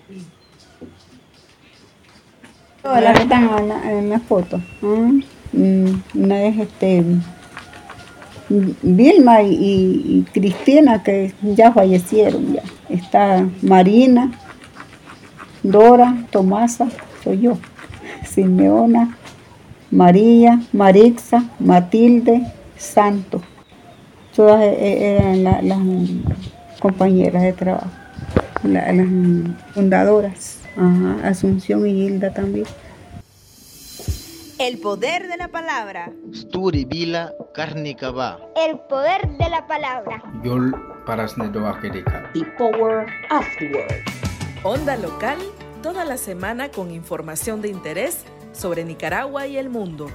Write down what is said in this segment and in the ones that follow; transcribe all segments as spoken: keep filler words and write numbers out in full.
Hola, que están en la, en la foto. ¿Ah? Una es este Vilma y, y Cristina, que ya fallecieron ya. Está Marina, Dora, Tomasa, soy yo, Simeona, María, Marixa, Matilde, Santo. Todas eran la, las compañeras de trabajo, la, las fundadoras. Ajá, Asunción y Hilda también. El poder de la palabra. Sturi Vila Karnikava. El poder de la palabra. Yol Parasnedoakerika. The power of the word. Onda local, toda la semana con información de interés sobre Nicaragua y el mundo.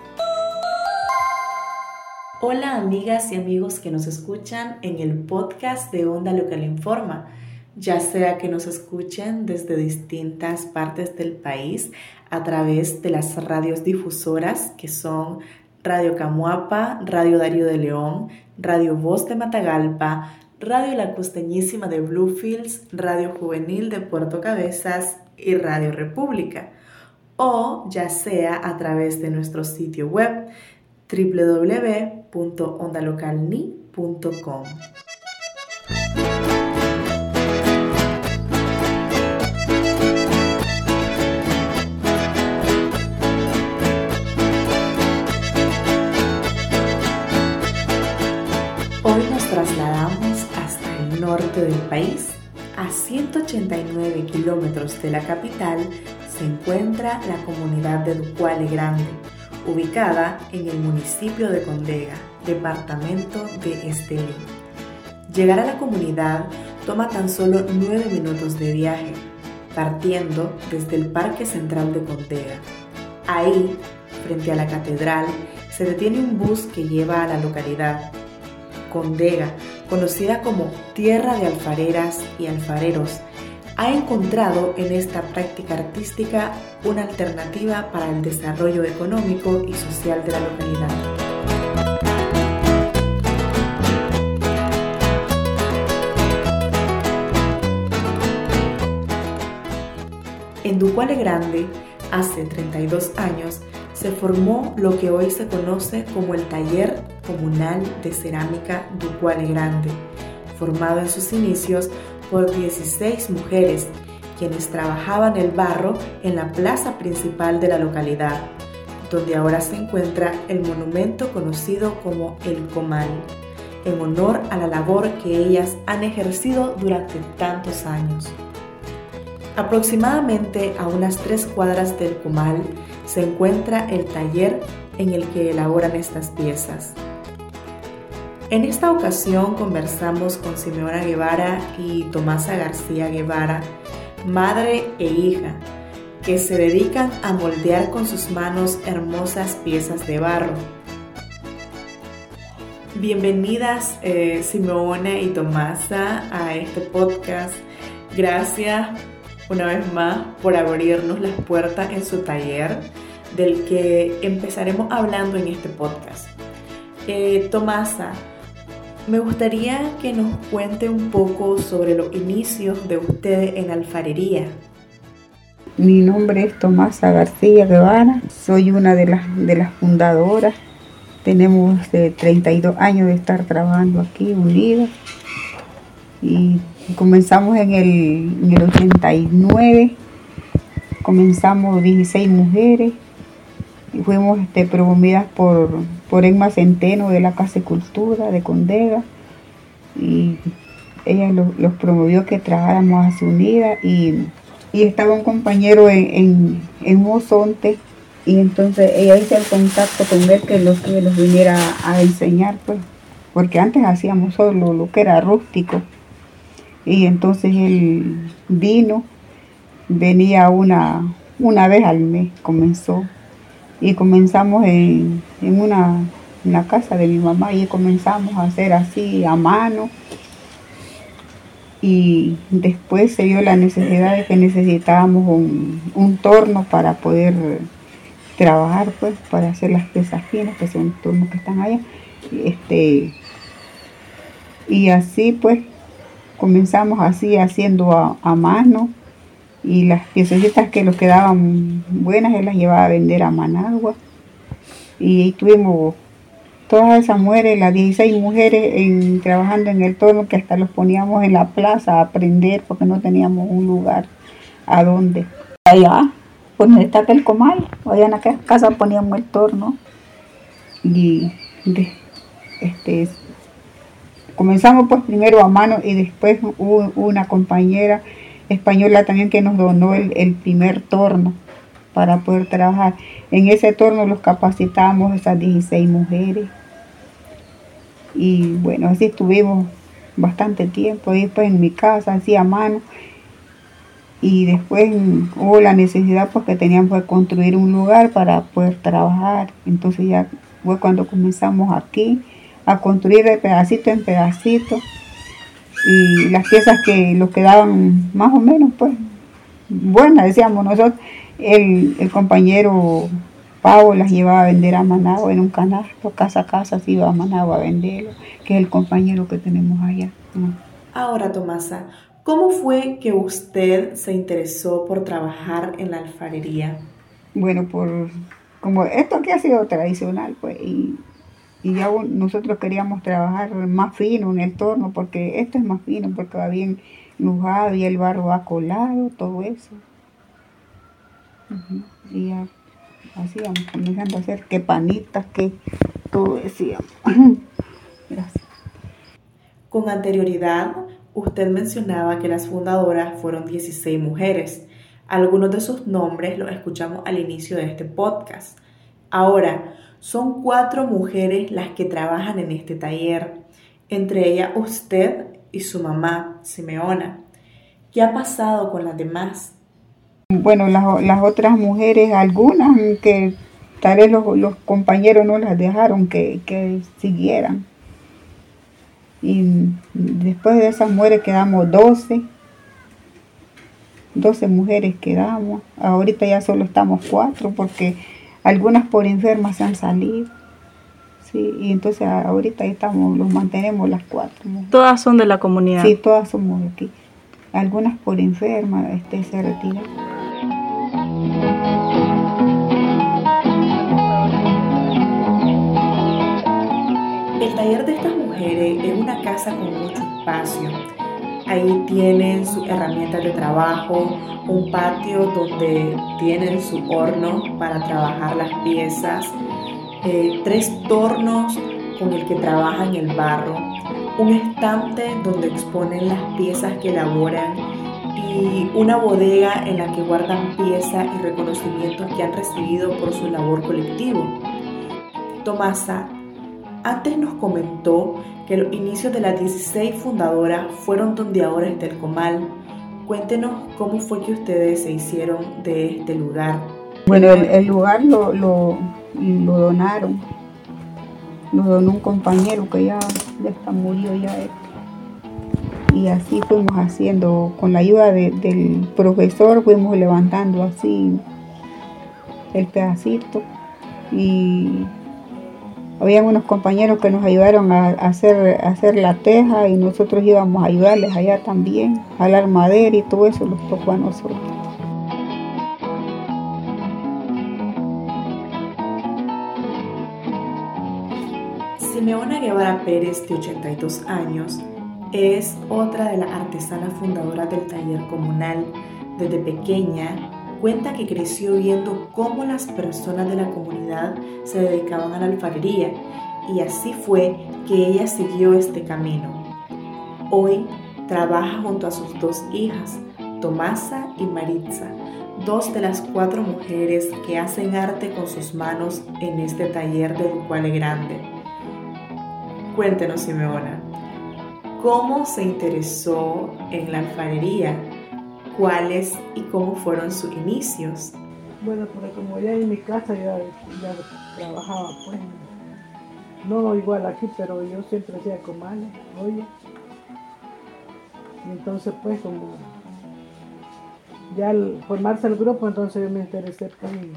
Hola amigas y amigos que nos escuchan en el podcast de Onda Local Informa, ya sea que nos escuchen desde distintas partes del país a través de las radios difusoras que son Radio Camuapa, Radio Darío de León, Radio Voz de Matagalpa, Radio La Costeñísima de Bluefields, Radio Juvenil de Puerto Cabezas y Radio República, o ya sea a través de nuestro sitio web doble u doble u doble u punto onda local ni punto com. Hoy nos trasladamos hasta el norte del país. A ciento ochenta y nueve kilómetros de la capital se encuentra la comunidad de Ducuale Grande, ubicada en el municipio de Condega, departamento de Estelí. Llegar a la comunidad toma tan solo nueve minutos de viaje, partiendo desde el Parque Central de Condega. Ahí, frente a la catedral, se detiene un bus que lleva a la localidad. Condega, conocida como Tierra de Alfareras y Alfareros, ha encontrado en esta práctica artística una alternativa para el desarrollo económico y social de la localidad. En Ducuale Grande, hace treinta y dos años, se formó lo que hoy se conoce como el Taller Comunal de Cerámica Ducuale Grande, formado en sus inicios por dieciséis mujeres, quienes trabajaban el barro en la plaza principal de la localidad, donde ahora se encuentra el monumento conocido como El Comal, en honor a la labor que ellas han ejercido durante tantos años. Aproximadamente a unas tres cuadras del Comal se encuentra el taller en el que elaboran estas piezas. En esta ocasión conversamos con Simeona Guevara y Tomasa García Guevara, madre e hija, que se dedican a moldear con sus manos hermosas piezas de barro. Bienvenidas eh, Simeona y Tomasa a este podcast. Gracias una vez más por abrirnos las puertas en su taller, del que empezaremos hablando en este podcast. Eh, Tomasa, me gustaría que nos cuente un poco sobre los inicios de ustedes en alfarería. Mi nombre es Tomasa García Guevara, soy una de las, de las fundadoras. Tenemos eh, treinta y dos años de estar trabajando aquí unidas y comenzamos en el, en el ochenta y nueve, comenzamos dieciséis mujeres y fuimos este, promovidas por, por Emma Centeno de la Casa de Cultura de Condega, y ella los, los promovió que trabajáramos así unidas, y, y estaba un compañero en, en, en Mozonte, y entonces ella hizo el contacto con él que los, que los viniera a, a enseñar, pues, porque antes hacíamos solo lo que era rústico, y entonces él vino, venía una, una vez al mes, comenzó. Y comenzamos en, en, una, en la casa de mi mamá, y comenzamos a hacer así a mano. Y después se vio la necesidad de que necesitábamos un, un torno para poder trabajar, pues, para hacer las piezas finas, que son tornos que están allá. Este, y así pues comenzamos así haciendo a, a mano, Y las piececitas que nos quedaban buenas, él las llevaba a vender a Managua. Y ahí tuvimos todas esas mujeres, las dieciséis mujeres en, trabajando en el torno, que hasta los poníamos en la plaza a aprender porque no teníamos un lugar a donde. Allá, pues donde está aquel comal, allá en aquella casa poníamos el torno. Y de, este, comenzamos pues primero a mano y después hubo una compañera española también que nos donó el, el primer torno para poder trabajar. En ese torno los capacitamos esas dieciséis mujeres. Y bueno, así estuvimos bastante tiempo. Y después en mi casa, así a mano. Y después hubo la necesidad porque teníamos que construir un lugar para poder trabajar. Entonces ya fue cuando comenzamos aquí a construir de pedacito en pedacito. Y las piezas que nos quedaban más o menos, pues, buenas, decíamos nosotros, el, el compañero Pavo las llevaba a vender a Managua en un canasto, casa a casa se iba a Managua a venderlo, que es el compañero que tenemos allá. ¿No? Ahora, Tomasa, ¿cómo fue que usted se interesó por trabajar en la alfarería? Bueno, por como esto aquí ha sido tradicional, pues, y Y ya nosotros queríamos trabajar más fino en el torno, porque esto es más fino, porque va bien lujado y el barro va colado, todo eso. Uh-huh. Y ya así vamos comenzando a hacer que panitas, que todo decíamos. Gracias. Con anterioridad, usted mencionaba que las fundadoras fueron dieciséis mujeres. Algunos de sus nombres los escuchamos al inicio de este podcast. Ahora, son cuatro mujeres las que trabajan en este taller, entre ellas usted y su mamá, Simeona. ¿Qué ha pasado con las demás? Bueno, las, las otras mujeres, algunas que tal vez los, los compañeros no las dejaron que, que siguieran. Y después de esas mujeres quedamos doce. doce mujeres quedamos. Ahorita ya solo estamos cuatro porque algunas por enfermas se han salido, sí, y entonces ahorita estamos, los mantenemos las cuatro. ¿No? ¿Todas son de la comunidad? Sí, todas somos de aquí. Algunas por enfermas este, se retiran. El taller de estas mujeres es una casa con mucho espacio. Ahí tienen sus herramientas de trabajo, un patio donde tienen su horno para trabajar las piezas, eh, tres tornos con el que trabajan el barro, un estante donde exponen las piezas que elaboran y una bodega en la que guardan piezas y reconocimientos que han recibido por su labor colectivo. Tomasa, antes nos comentó que los inicios de las dieciséis fundadoras fueron donde ahora está el comal. Cuéntenos cómo fue que ustedes se hicieron de este lugar. Bueno, el, el lugar lo, lo, lo donaron. Lo donó un compañero que ya, ya está murió ya él. Y así fuimos haciendo, con la ayuda de, del profesor, fuimos levantando así el pedacito. Y había unos compañeros que nos ayudaron a hacer, a hacer la teja y nosotros íbamos a ayudarles allá también, a jalar madera y todo eso los tocó a nosotros. Simeona Guevara Pérez, de ochenta y dos años, es otra de las artesanas fundadoras del taller comunal. Desde pequeña, cuenta que creció viendo cómo las personas de la comunidad se dedicaban a la alfarería y así fue que ella siguió este camino. Hoy trabaja junto a sus dos hijas, Tomasa y Maritza, dos de las cuatro mujeres que hacen arte con sus manos en este taller de Ducuale Grande. Cuéntenos, Simeona, ¿cómo se interesó en la alfarería? ¿Cuáles y cómo fueron sus inicios? Bueno, porque como ya en mi casa ya, ya trabajaba, pues, no igual aquí, pero yo siempre hacía comales, oye. Y entonces, pues, como ya al formarse el grupo, entonces yo me interesé pues, en,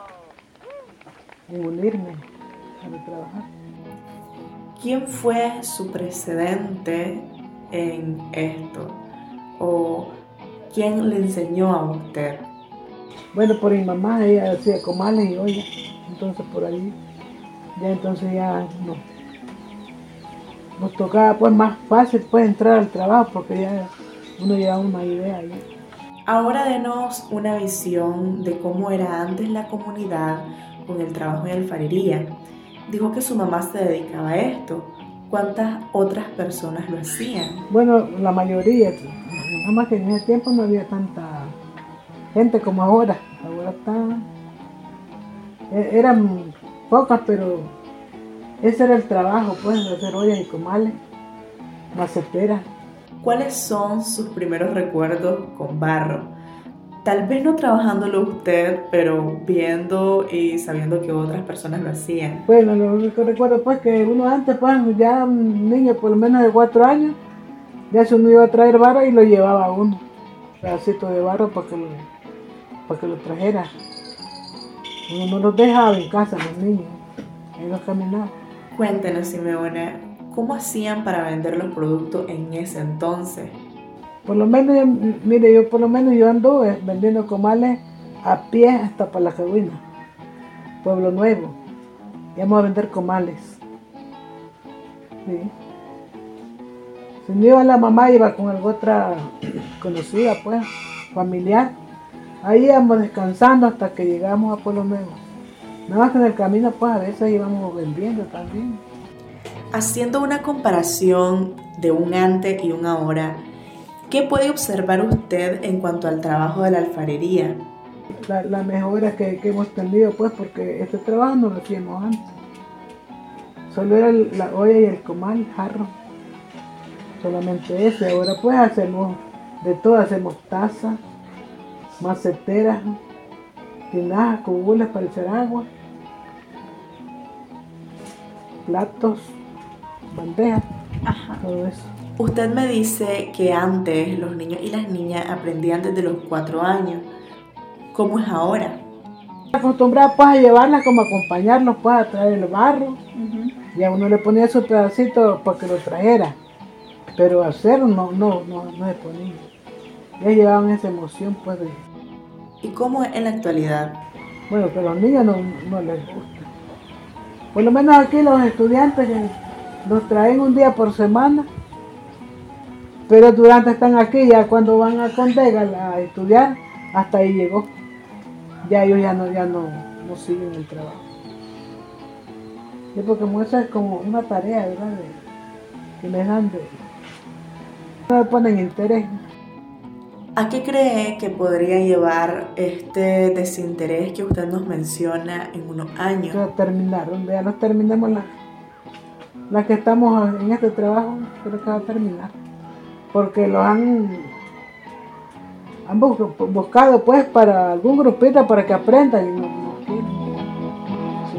en unirme a trabajar. ¿Quién fue su precedente en esto? ¿O ¿quién le enseñó a usted? Bueno, por mi mamá, ella hacía comales y olla, entonces por ahí, ya entonces ya no. Nos tocaba pues más fácil pues entrar al trabajo porque ya uno llevaba una idea ya. Ahora denos una visión de cómo era antes la comunidad con el trabajo en alfarería. Dijo que su mamá se dedicaba a esto. ¿Cuántas otras personas lo hacían? Bueno, la mayoría, nada más que en ese tiempo no había tanta gente como ahora. Ahora está, eran pocas, pero ese era el trabajo, pues, de hacer ollas y comales, maceteras. ¿Cuáles son sus primeros recuerdos con barro? Tal vez no trabajándolo usted, pero viendo y sabiendo que otras personas lo hacían. Bueno, lo que recuerdo pues que uno antes, pues, ya un niño por lo menos de cuatro años, ya se uno iba a traer barro y lo llevaba a uno, un pedacito de barro para que lo, para que lo trajera. Uno no los dejaba en casa los niños, ellos caminaban. Cuéntenos, Simeona, ¿cómo hacían para vender los productos en ese entonces? Por lo menos, mire, yo por lo menos yo ando vendiendo comales a pie hasta para la Cahuina, Pueblo Nuevo. Íbamos a vender comales. Sí. Si no iba la mamá, iba con alguna otra conocida, pues, familiar. Ahí íbamos descansando hasta que llegamos a Pueblo Nuevo. Nada más que en el camino, pues, a veces íbamos vendiendo también. Haciendo una comparación de un antes y un ahora, ¿qué puede observar usted en cuanto al trabajo de la alfarería? La, la mejora que, que hemos tenido, pues, porque este trabajo no lo hacíamos antes. Solo era la olla y el comal, el jarro. Solamente ese. Ahora, pues, hacemos de todo. Hacemos tazas, maceteras, tinajas, cubulas para echar agua, platos, bandejas, Ajá. todo eso. Usted me dice que antes los niños y las niñas aprendían desde los cuatro años. ¿Cómo es ahora? Acostumbraba pues a llevarlas como a acompañarlos pues a traer el barro. Uh-huh. Y a uno le ponía su pedacito para que lo trajera. Pero hacerlo no, no, no, no se ponía. Ya llevaban esa emoción pues de... ¿Y cómo es en la actualidad? Bueno, que a los niños no, no les gusta. Por lo menos aquí los estudiantes los traen un día por semana. Pero durante están aquí, ya cuando van a Condega a estudiar, hasta ahí llegó. Ya ellos ya no, ya no, no siguen el trabajo. Sí, porque eso es como una tarea, ¿verdad? De, que les dan de... No le ponen interés. ¿A qué cree que podría llevar este desinterés que usted nos menciona en unos años? Ya terminaron, ya nos terminemos la, la que estamos en este trabajo, creo que va a terminar. Porque lo han, han buscado pues para algún grupito para que aprendan y no, no quieren. Sí.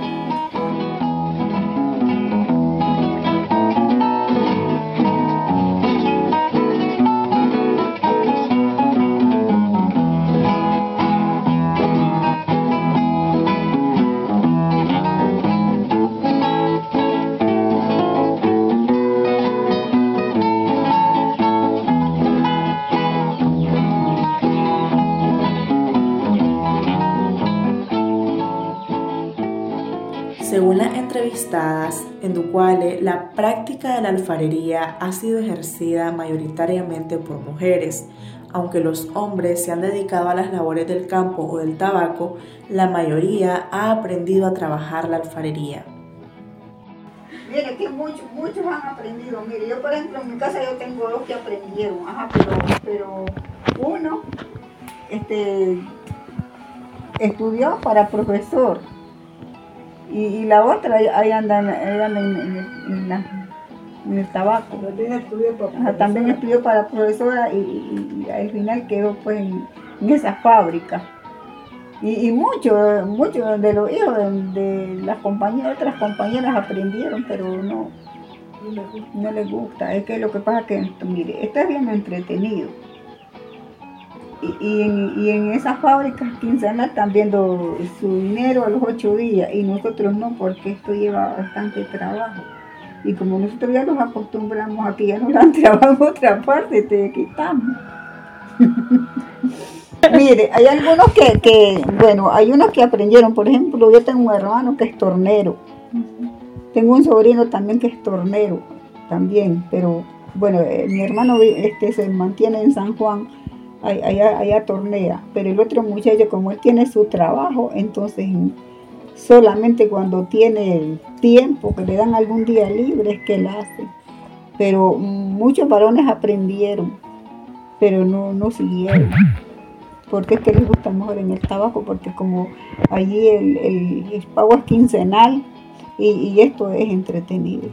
Según las entrevistadas, en Ducuale, la práctica de la alfarería ha sido ejercida mayoritariamente por mujeres. Aunque los hombres se han dedicado a las labores del campo o del tabaco, la mayoría ha aprendido a trabajar la alfarería. Mire, que muchos, muchos han aprendido. Mire, yo por ejemplo en mi casa yo tengo dos que aprendieron, ajá, pero, pero uno este, estudió para profesor. Y, y la otra, ahí andan, ahí andan en, en, en, la, en el tabaco. También estudió para Ajá, también estudió para profesora y, y, y al final quedó pues en, en esa fábrica. Y, y muchos muchos de los hijos de, de las compañeras, otras compañeras aprendieron, pero no, no les gusta. No les gusta. Es que lo que pasa es que, mire, esto es bien entretenido. Y, y, en, y en esas fábricas quincenales están viendo su dinero a los ocho días y nosotros no, porque esto lleva bastante trabajo. Y como nosotros ya nos acostumbramos a que ya nos dan trabajo en otra parte, te quitamos. Mire, hay algunos que, que, bueno, hay unos que aprendieron. Por ejemplo, yo tengo un hermano que es tornero. Tengo un sobrino también que es tornero, también. Pero, bueno, eh, mi hermano este, se mantiene en San Juan, allá, allá tornea. Pero el otro muchacho, como él tiene su trabajo, entonces solamente cuando tiene tiempo, que le dan algún día libre, es que él hace. Pero muchos varones aprendieron, pero no, no siguieron. Porque es que les gusta mejor en el trabajo, porque como allí el, el, el pago es quincenal y, y esto es entretenido.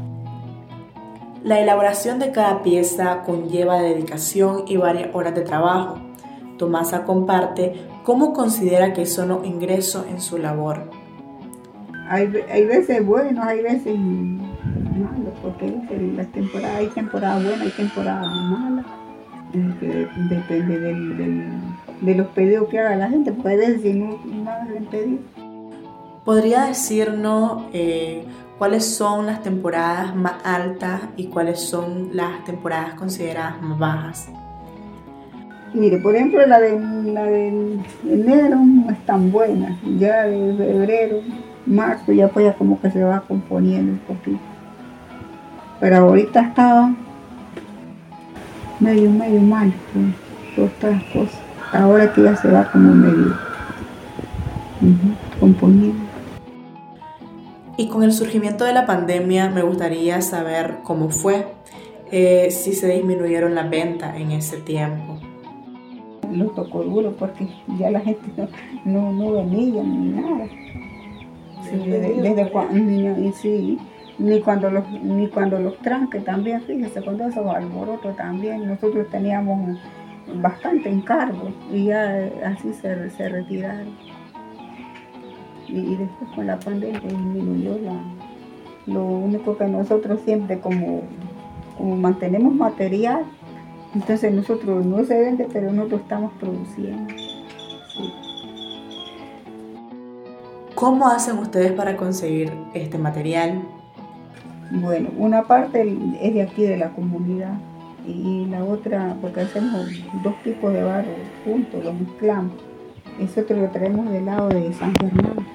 La elaboración de cada pieza conlleva dedicación y varias horas de trabajo. Tomasa comparte cómo considera que son los ingresos en su labor. Hay, hay veces buenos, hay veces malos, porque las temporadas, hay temporadas buenas, hay temporadas malas. Depende del, del, de los pedidos que haga la gente, puede decir no, no hagan pedido. ¿Podría decirnos eh, cuáles son las temporadas más altas y cuáles son las temporadas consideradas más bajas? Mire, por ejemplo, la de, la de enero no es tan buena, ya de febrero, marzo, ya pues ya como que se va componiendo un poquito. Pero ahorita está medio, medio mal, pues, todas estas cosas. Ahora que ya se va como medio uh-huh, componiendo. Y con el surgimiento de la pandemia me gustaría saber cómo fue, eh, si se disminuyeron las ventas en ese tiempo. Lo tocó duro porque ya la gente no, no, no venía ni nada. Sí, desde, desde cuando, ni, sí, ni cuando los ni cuando los tranques también, fíjese, cuando esos alborotos también, nosotros teníamos bastante encargo y ya así se, se retiraron. Y, y después con la pandemia disminuyó la, lo único que nosotros siempre como, como mantenemos material, entonces nosotros no se vende, pero nosotros estamos produciendo. Sí. ¿Cómo hacen ustedes para conseguir este material? Bueno, una parte es de aquí de la comunidad y la otra, porque hacemos dos tipos de barro juntos, lo mezclamos. Nosotros lo traemos del lado de San Fernando.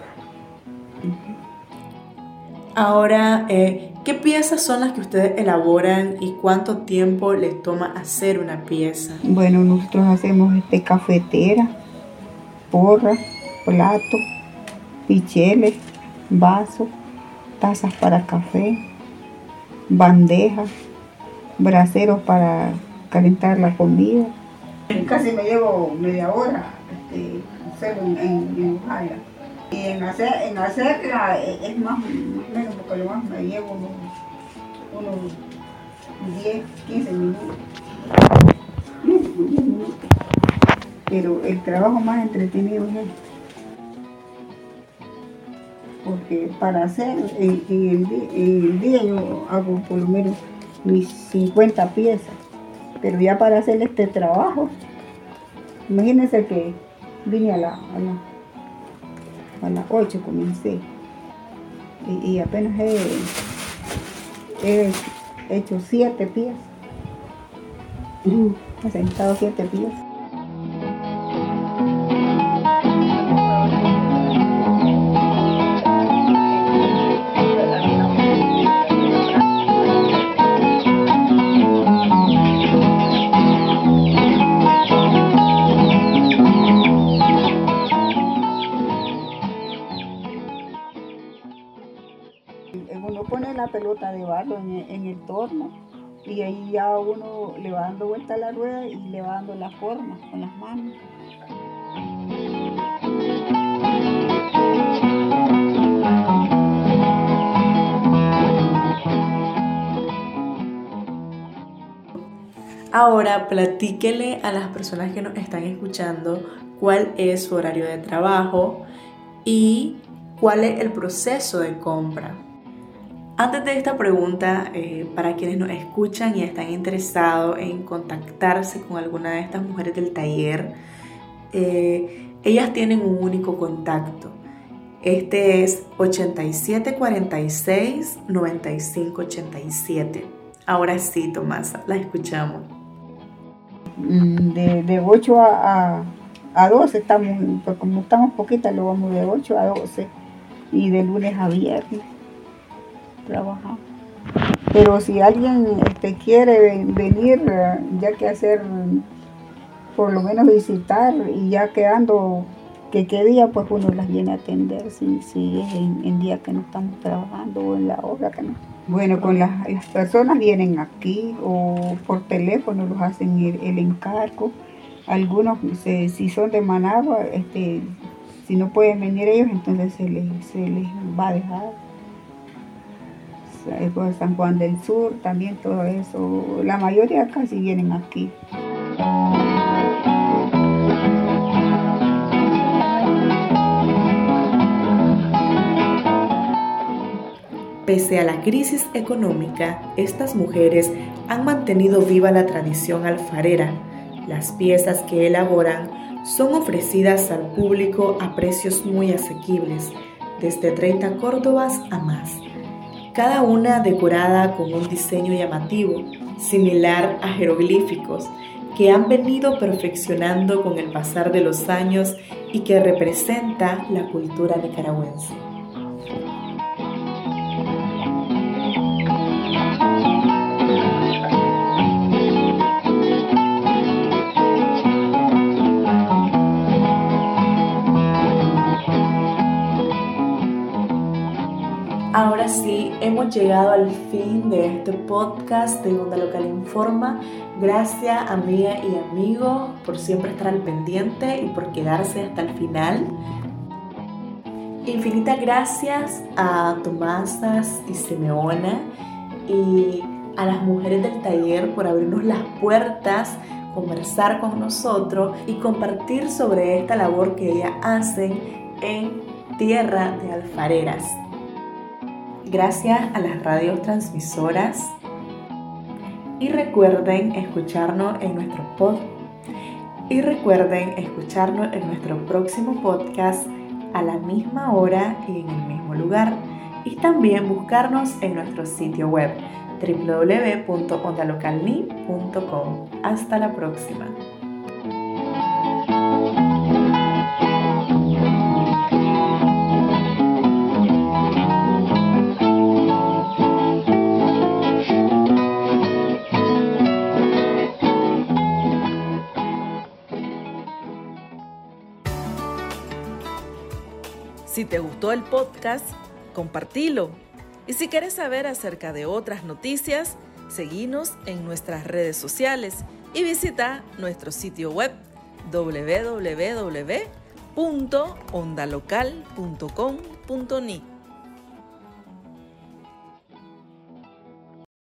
Ahora, eh, ¿qué piezas son las que ustedes elaboran y cuánto tiempo les toma hacer una pieza? Bueno, nosotros hacemos este, cafetera, porra, plato, picheles, vasos, tazas para café, bandejas, braseros para calentar la comida. Casi me llevo media hora este, hacerlo en, en, en Ujala. Y en, hacer, en hacerla es más o menos, porque lo más me llevo unos, unos diez, quince minutos. Pero el trabajo más entretenido es este. Porque para hacer, en, en, el, día, en el día yo hago por lo menos mis cincuenta piezas. Pero ya para hacer este trabajo, imagínense que vine a la... A la A las ocho comencé y, y apenas he, he hecho siete piezas. He sentado siete piezas. Uno pone la pelota de barro en el, en el torno y ahí ya uno le va dando vuelta a la rueda y le va dando la forma con las manos. Ahora platíquele a las personas que nos están escuchando cuál es su horario de trabajo y cuál es el proceso de compra. Antes de esta pregunta, eh, para quienes nos escuchan y están interesados en contactarse con alguna de estas mujeres del taller, eh, ellas tienen un único contacto. Este es ochenta y siete cuarenta y seis noventa y cinco ochenta y siete. Ahora sí, Tomasa, la escuchamos. De, de ocho a, a, a doce estamos, pues como estamos poquitas, lo vamos de ocho a doce y de lunes a viernes trabajamos. Pero si alguien este, quiere venir, ya que hacer, por lo menos visitar, y ya quedando, que qué día, pues uno las viene a atender, si, si es en, en día que no estamos trabajando o en la hora que no. Bueno, con las, las personas vienen aquí o por teléfono los hacen el, el encargo. Algunos, se, si son de Managua, este, si no pueden venir ellos, entonces se les, se les va a dejar. Por San Juan del Sur, también todo eso. La mayoría casi vienen aquí. Pese a la crisis económica, estas mujeres han mantenido viva la tradición alfarera. Las piezas que elaboran son ofrecidas al público a precios muy asequibles, desde treinta córdobas a más. Cada una decorada con un diseño llamativo, similar a jeroglíficos, que han venido perfeccionando con el pasar de los años y que representa la cultura nicaragüense. Ahora sí, hemos llegado al fin de este podcast de Onda Local Informa. Gracias, amiga y amigos, por siempre estar al pendiente y por quedarse hasta el final. Infinitas gracias a Tomasas y Simeona y a las mujeres del taller por abrirnos las puertas, conversar con nosotros y compartir sobre esta labor que ellas hacen en tierra de alfareras. Gracias a las radios transmisoras y recuerden escucharnos en nuestro pod y recuerden escucharnos en nuestro próximo podcast a la misma hora y en el mismo lugar, y también buscarnos en nuestro sitio web doble u doble u doble u punto onda local ni punto com. Hasta la próxima. Si te gustó el podcast, compartilo. Y si quieres saber acerca de otras noticias, seguinos en nuestras redes sociales y visita nuestro sitio web doble u doble u doble u punto onda local punto com punto ni.